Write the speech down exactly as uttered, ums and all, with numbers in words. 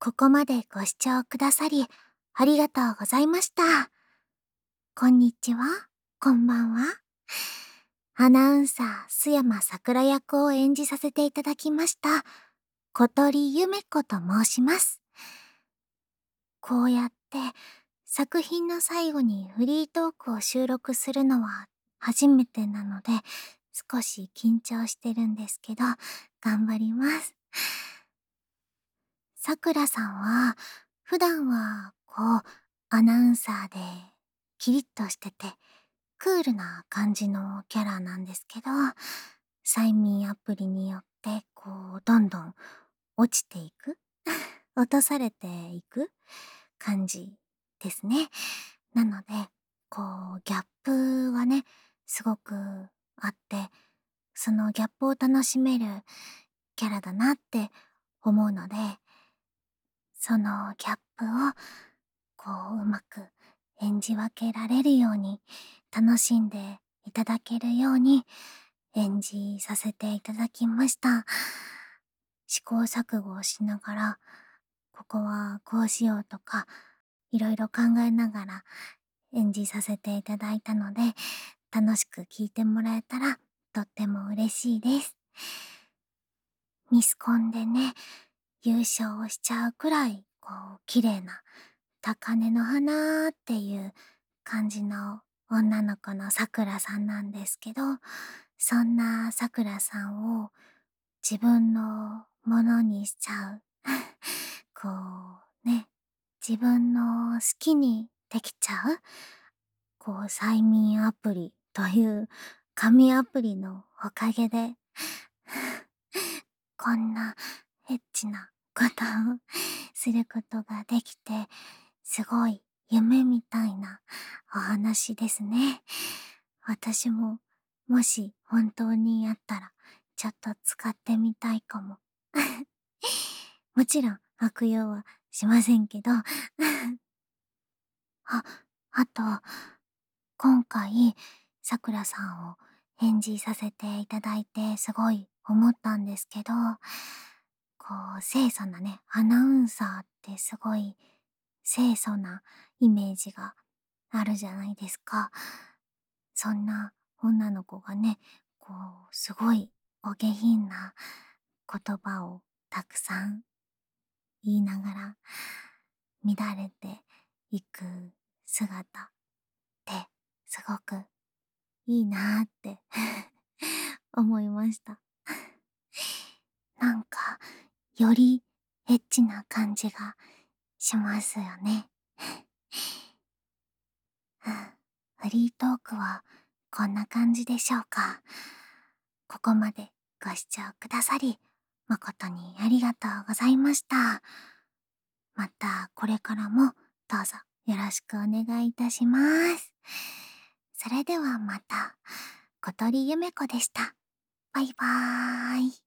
ここまでご視聴くださり、ありがとうございました。こんにちは、こんばんは。アナウンサー、須山さくら役を演じさせていただきました、小鳥ゆめ子と申します。こうやって、作品の最後にフリートークを収録するのは初めてなので、少し緊張してるんですけど、頑張ります。さくらさんは、普段は、こう、アナウンサーで、キリッとしてて、クールな感じのキャラなんですけど、催眠アプリによって、こう、どんどん落ちていく落とされていく感じですね。なので、こう、ギャップはね、すごくあって、そのギャップを楽しめるキャラだなって思うので、そのギャップを、こう、うまく演じ分けられるように、楽しんでいただけるように演じさせていただきました。試行錯誤をしながら、ここはこうしようとか、いろいろ考えながら演じさせていただいたので、楽しく聞いてもらえたらとっても嬉しいです。ミスコンでね、優勝をしちゃうくらい、こう、綺麗な、高嶺の花っていう感じの女の子のさくらさんなんですけど、そんなさくらさんを自分のものにしちゃう。こう、ね、自分の好きにできちゃう、こう、催眠アプリという紙アプリのおかげで、こんなエッチなことをすることができて、すごい夢みたいなお話ですね。私も、もし本当にあったら、ちょっと使ってみたいかも。もちろん悪用はしませんけど。あ、あと、今回、さくらさんを演じさせていただいてすごい思ったんですけど、こう、清楚なね、アナウンサーってすごい清楚なイメージがあるじゃないですか。そんな女の子がね、こう、すごいお下品な言葉をたくさん言いながら乱れていく姿ってすごくいいなーって思いました。なんか、よりエッチな感じがしますよね。うん、フリートークはこんな感じでしょうか。ここまでご視聴くださり、誠にありがとうございました。またこれからもどうぞよろしくお願いいたします。それではまた、小鳥ゆめ子でした。バイバーイ。